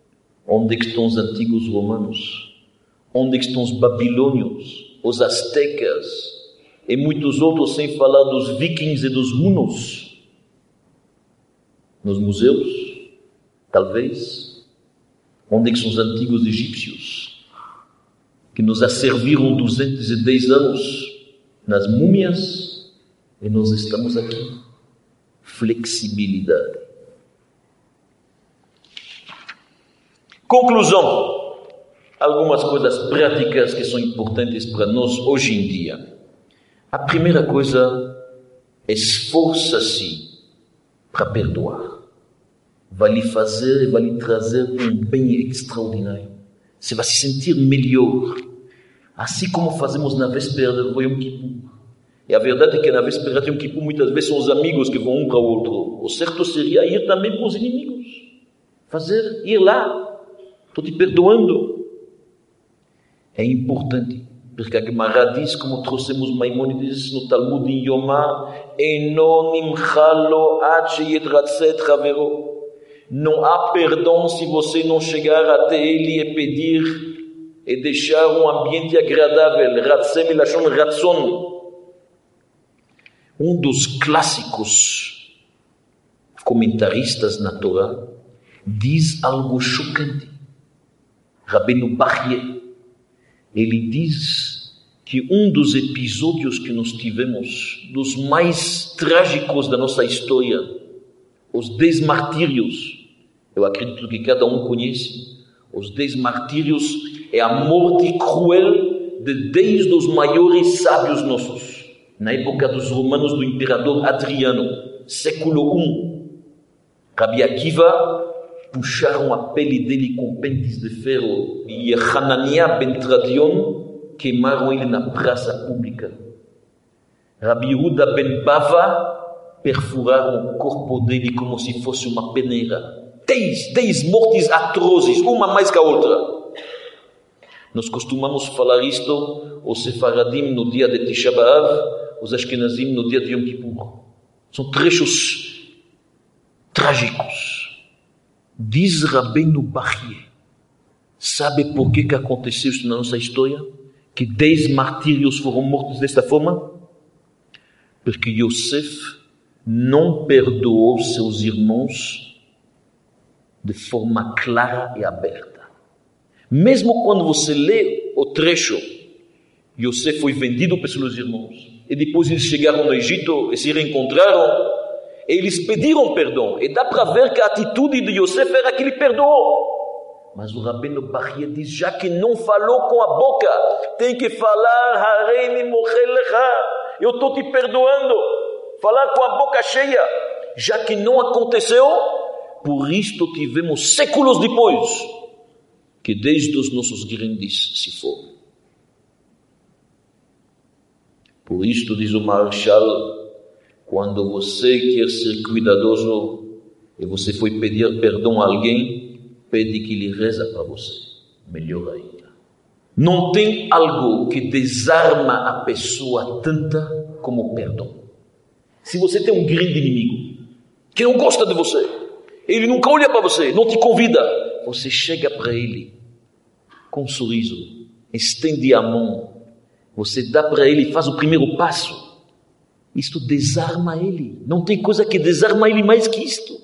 Onde estão os antigos romanos? Onde estão os babilônios, os astecas e muitos outros, sem falar dos vikings e dos hunos? Nos museus? Talvez. Onde são os antigos egípcios, que nos asserviram 210 anos nas múmias, e nós estamos aqui? Flexibilidade. Conclusão. Algumas coisas práticas que são importantes para nós hoje em dia. A primeira coisa, esforça-se para perdoar. Vai lhe fazer e vai lhe trazer um bem extraordinário. Você vai se sentir melhor. Assim como fazemos na véspera do Yom Kippur. E a verdade é que na véspera de Yom Kippur muitas vezes são os amigos que vão um para o outro. O certo seria ir também para os inimigos. Ir lá. Estou te perdoando. É importante. Porque a Gemara diz, como trouxemos Maimônides no Talmud em Yomá, Eno nimchalo ad sheyedratzet chavero. Não há perdão se você não chegar até ele e pedir e deixar um ambiente agradável. Ratzem milashon ratzon. Um dos clássicos comentaristas na Torá diz algo chocante. Rabbeinu Bachye, ele diz que um dos episódios que nós tivemos, dos mais trágicos da nossa história, os 10 martírios, eu acredito que cada um conhece, os 10 martírios é a morte cruel de 10 dos maiores sábios nossos, na época dos romanos do imperador Adriano, século I. Rabi Akiva, puxaram a pele dele com pentes de ferro e Hananiah ben Tradion queimaram ele na praça pública. Rabi Yehuda ben Bava perfuraram o corpo dele como se fosse uma peneira. 10 mortes atrozes, uma mais que a outra. Nós costumamos falar isto, os Sefaradim no dia de Tisha B'Av, os Ashkenazim no dia de Yom Kippur. São trechos trágicos. Diz Rabbeinu Bachye, sabe por que aconteceu isso na nossa história? Que 10 martírios foram mortos desta forma? Porque Yosef não perdoou seus irmãos de forma clara e aberta. Mesmo quando você lê o trecho, Yosef foi vendido pelos seus irmãos, e depois eles chegaram no Egito e se reencontraram, eles pediram perdão, e dá para ver que a atitude de Yosef era que ele perdoou. Mas o Rabbeinu Bachye diz, já que não falou com a boca, tem que falar, Hareini mochelecha, eu estou te perdoando, falar com a boca cheia, já que não aconteceu, por isto tivemos séculos depois, que desde os nossos grandes se foram. Por isto diz o Marshall, quando você quer ser cuidadoso e você foi pedir perdão a alguém, pede que ele reza para você. Melhor ainda. Não tem algo que desarma a pessoa tanta como o perdão. Se você tem um grande inimigo que não gosta de você, ele nunca olha para você, não te convida, você chega para ele com um sorriso, estende a mão, você dá para ele e faz o primeiro passo. Isto desarma ele. Não tem coisa que desarma ele mais que isto.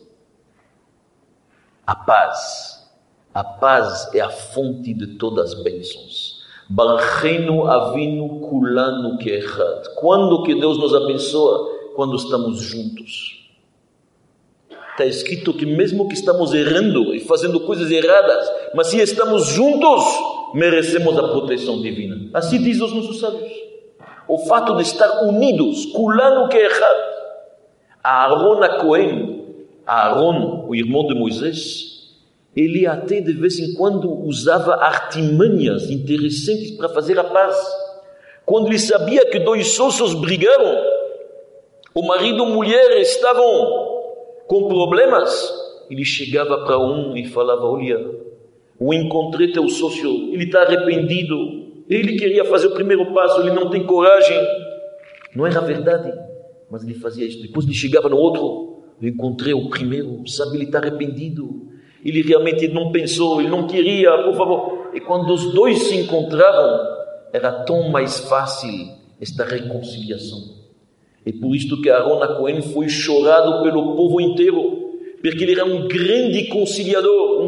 A paz. A paz é a fonte de todas as bênçãos. Barreinu avinu kulanu keechad. Quando que Deus nos abençoa? Quando estamos juntos. Está escrito que mesmo que estamos errando e fazendo coisas erradas, mas se estamos juntos, merecemos a proteção divina. Assim diz os nossos sábios. O fato de estar unidos, kulanu keechad. Aaron a Cohen, Aaron, o irmão de Moisés, ele até de vez em quando usava artimanhas interessantes para fazer a paz. Quando ele sabia que 2 sócios brigaram, o marido e a mulher estavam com problemas, ele chegava para um e falava, olha, eu encontrei teu sócio, ele está arrependido, ele queria fazer o primeiro passo, ele não tem coragem. Não era verdade, mas ele fazia isso. Depois ele chegava no outro, eu encontrei o primeiro, sabe, ele está arrependido. ele realmente não pensou, ele não queria, por favor. E quando os dois se encontravam, era tão mais fácil esta reconciliação. É por isto que Aaron HaKohen foi chorado pelo povo inteiro, porque ele era um grande conciliador,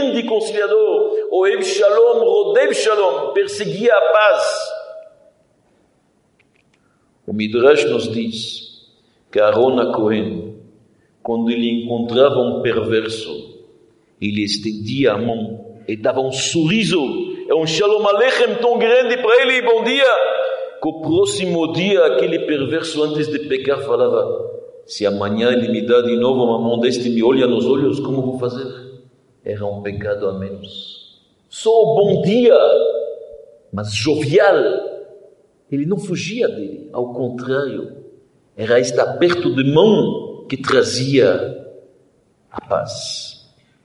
Ohev Shalom, Rodev Shalom, perseguia a paz. O Midrash nos diz que Aaron HaKohen, quando ele encontrava um perverso, ele estendia a mão e dava um sorriso, um Shalom Aleichem tão grande para ele, bom dia, que o próximo dia aquele perverso, antes de pecar, falava: se amanhã ele me dá de novo uma mão deste e me olha nos olhos, como vou fazer? Era um pecado a menos. Só o bom dia, mas jovial. Ele não fugia dele, ao contrário, era este aperto de mão que trazia a paz.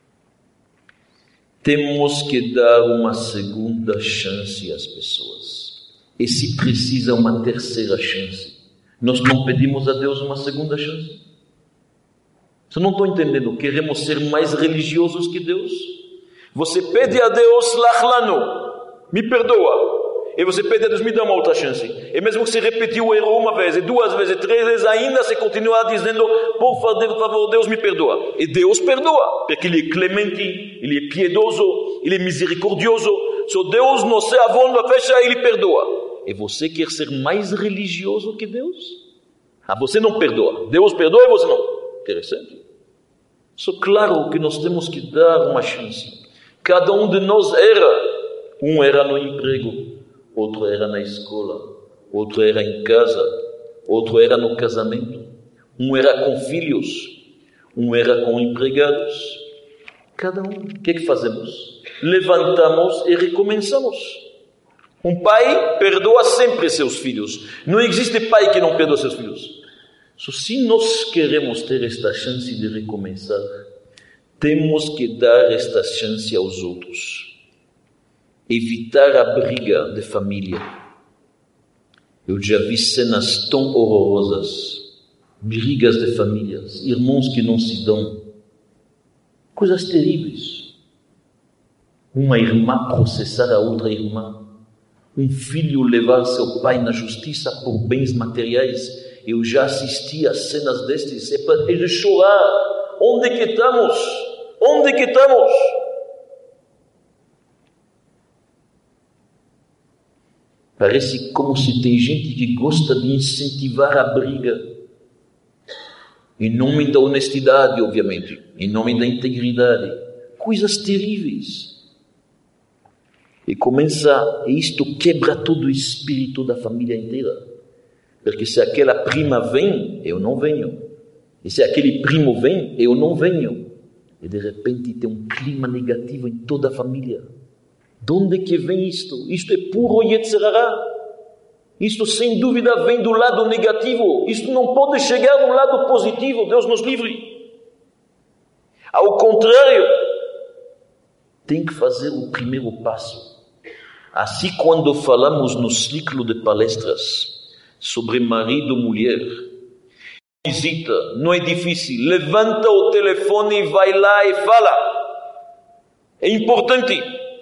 Temos que dar uma segunda chance às pessoas. E se precisa uma terceira chance. Nós não pedimos a Deus uma segunda chance? Você não está entendendo? Queremos ser mais religiosos que Deus? Você pede a Deus, lachlanu, me perdoa. E você pede a Deus, me dá uma outra chance. E mesmo que você repetiu o erro uma vez, e duas vezes, três vezes, ainda você continua dizendo: por favor, Deus me perdoa. E Deus perdoa, porque Ele é clemente, Ele é piedoso, Ele é misericordioso. Se Deus não se avonda, fecha, Ele perdoa. E você quer ser mais religioso que Deus? Você não perdoa. Deus perdoa e você não. Interessante. Só claro que nós temos que dar uma chance. Cada um de nós erra. Um era no emprego, outro era na escola, outro era em casa, outro era no casamento, um era com filhos, um era com empregados. Cada um. O que fazemos? Levantamos e recomeçamos. Um pai perdoa sempre seus filhos. Não existe pai que não perdoa seus filhos. Se nós queremos ter esta chance de recomeçar, temos que dar esta chance aos outros. Evitar a briga de família. Eu já vi cenas tão horrorosas. Brigas de famílias, irmãos que não se dão. Coisas terríveis. Uma irmã processar a outra irmã. Um filho levar seu pai na justiça por bens materiais. Eu já assisti a cenas destes. É para ele chorar. Onde que estamos? Onde que estamos? Parece como se tem gente que gosta de incentivar a briga. Em nome da honestidade, obviamente. Em nome da integridade. Coisas terríveis. E isto quebra todo o espírito da família inteira. Porque se aquela prima vem, eu não venho. E se aquele primo vem, eu não venho. E de repente tem um clima negativo em toda a família. De onde que vem isto? Isto é puro Yetzer Hara. Isto sem dúvida vem do lado negativo. Isto não pode chegar no lado positivo. Deus nos livre. Ao contrário, tem que fazer o primeiro passo. Assim, quando falamos no ciclo de palestras sobre marido e mulher, visita, não é difícil. Levanta o telefone e vai lá e fala. É importante.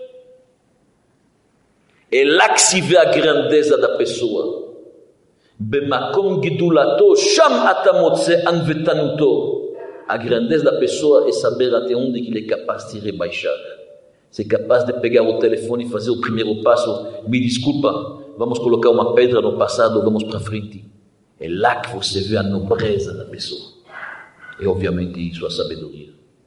É lá que se vê a grandeza da pessoa. Bemakom gidulato, sham atamotse anvetanuto. A grandeza da pessoa é saber até onde ele é capaz de rebaixar. Ser capaz de pegar o telefone e fazer o primeiro passo. Me desculpa, vamos colocar uma pedra no passado, vamos para frente. É lá que você vê a nobreza da pessoa. E obviamente isso, a sabedoria.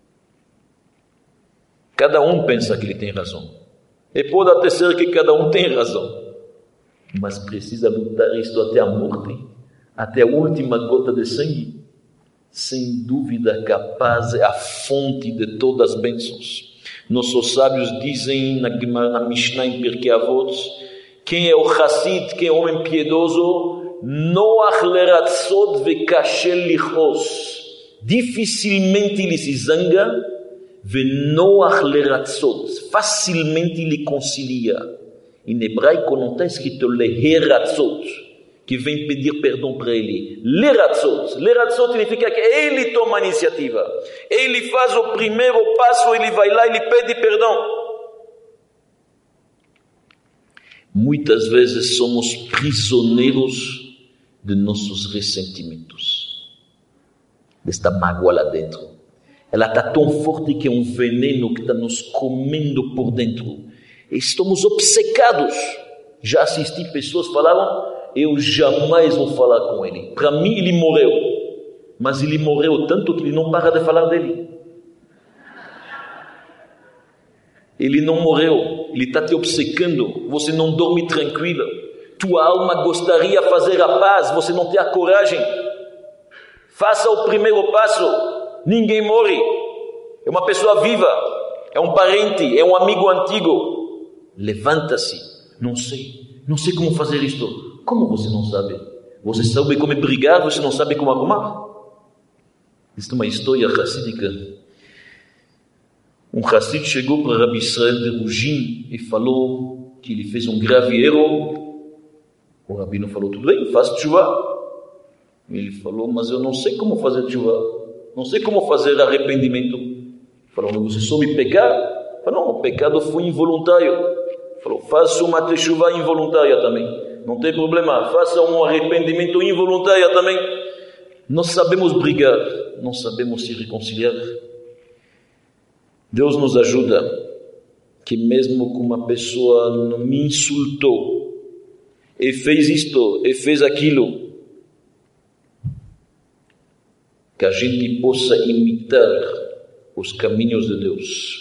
Cada um pensa que ele tem razão. E pode até ser que cada um tem razão. Mas precisa lutar isto até a morte. Até a última gota de sangue. Sem dúvida, capaz é a fonte de todas as bênçãos. Nossos sábios dizem na Mishnah em Pirkei Avot, quem é o Hassid, quem é o homem piedoso, Noach leratzot vekashel lichos. Dificilmente ele se zanga, venoach leratzot. Facilmente ele concilia. Em hebraico não está escrito leheratzot, que vem pedir perdão para ele. Leratzot. Leratzot significa que ele toma a iniciativa. Ele faz o primeiro passo, ele vai lá, ele pede perdão. Muitas vezes somos prisioneiros de nossos ressentimentos, desta mágoa lá dentro. Ela está tão forte que é um veneno que está nos comendo por dentro. Estamos obcecados. Já assisti pessoas que falaram: eu jamais vou falar com ele. Para mim ele morreu. Mas ele morreu tanto que ele não para de falar dele. Ele não morreu. Ele está te obcecando. Você não dorme tranquila. Tua alma gostaria de fazer a paz. Você não tem a coragem. Faça o primeiro passo. Ninguém morre. É uma pessoa viva. É um parente. É um amigo antigo. Levanta-se. Não sei como fazer isto. Como você não sabe? Você sabe como brigar, você não sabe como arrumar? Isso é uma história racídica. Um Hassid chegou para Rabi Israel de Rugin e falou que ele fez um grave erro. O rabino falou: tudo bem, faz tshuva. Ele falou: mas eu não sei como fazer tshuva. Não sei como fazer arrependimento. Falou: você soube pecar? Falou: não, o pecado foi involuntário. Falou: faça uma teshuva involuntária também. Não tem problema, faça um arrependimento involuntário também. Nós sabemos brigar, não sabemos se reconciliar. Deus nos ajuda, que mesmo que uma pessoa não me insultou, e fez isto, e fez aquilo, que a gente possa imitar os caminhos de Deus.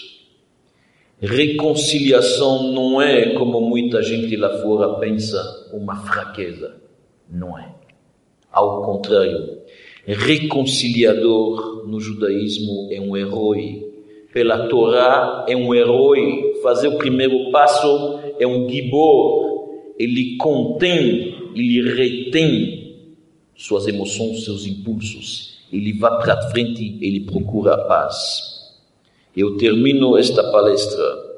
Reconciliação não é, como muita gente lá fora pensa, uma fraqueza. Não é. Ao contrário, reconciliador no judaísmo é um herói. Pela Torá é um herói. Fazer o primeiro passo é um gibor. Ele contém, ele retém suas emoções, seus impulsos. Ele vai para frente, ele procura a paz. Eu termino esta palestra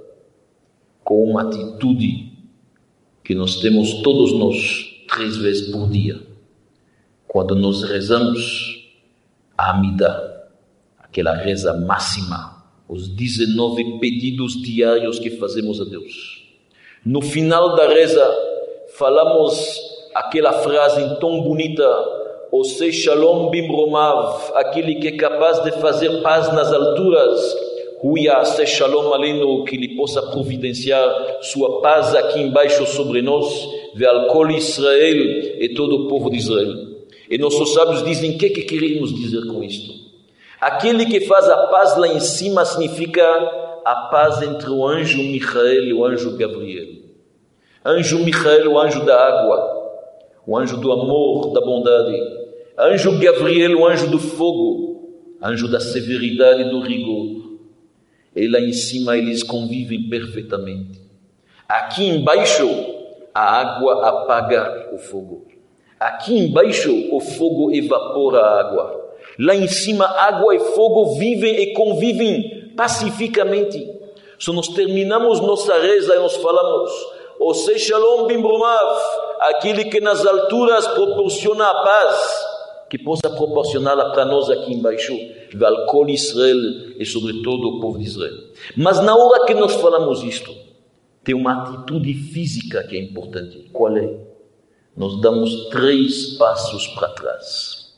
com uma atitude que nós temos todos nós 3 vezes por dia. Quando nós rezamos a Amidah, aquela reza máxima, os 19 pedidos diários que fazemos a Deus. No final da reza, falamos aquela frase tão bonita: Osei Shalom Bimromav, aquele que é capaz de fazer paz nas alturas. Huya Shalom Aleinu, que ele possa providenciar sua paz aqui embaixo sobre nós, ve'al kol Israel, e todo o povo de Israel. E nossos sábios dizem: o que queremos dizer com isto? Aquele que faz a paz lá em cima significa a paz entre o anjo Michael e o anjo Gabriel. Anjo Michael, o anjo da água, o anjo do amor, da bondade. Anjo Gabriel, o anjo do fogo, anjo da severidade e do rigor. E lá em cima eles convivem perfeitamente. Aqui embaixo a água apaga o fogo. Aqui embaixo o fogo evapora a água. Lá em cima água e fogo vivem e convivem pacificamente. Se nós terminamos nossa reza e nós falamos: Osei Shalom Bimromav, aquele que nas alturas proporciona a paz, que possa proporcioná-la para nós aqui embaixo, ve'al kol Israel, e sobre todo o povo de Israel. Mas na hora que nós falamos isto, tem uma atitude física que é importante. Qual é? Nós damos 3 passos para trás.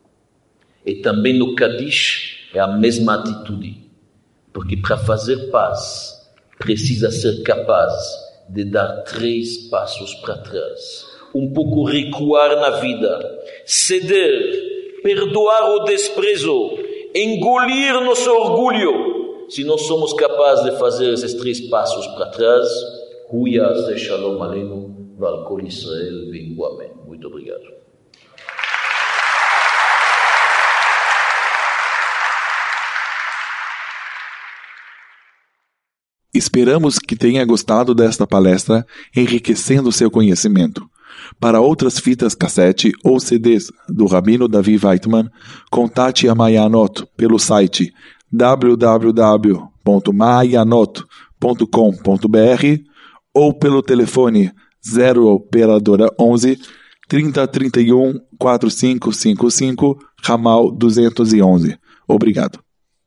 E também no Kadish é a mesma atitude. Porque para fazer paz, precisa ser capaz de dar 3 passos para trás. Um pouco recuar na vida, ceder, perdoar o desprezo, engolir nosso orgulho. Se nós somos capazes de fazer esses 3 passos para trás, Huya se Shalom Aleinu, ve'al kol Israel ve'imhu Amém. Muito obrigado. Esperamos que tenha gostado desta palestra, enriquecendo seu conhecimento. Para outras fitas cassete ou CDs do Rabino Davi Weitman, contate a Maayanot pelo site www.maayanot.com.br ou pelo telefone 0 operadora 11 3031 4555, ramal 211. Obrigado.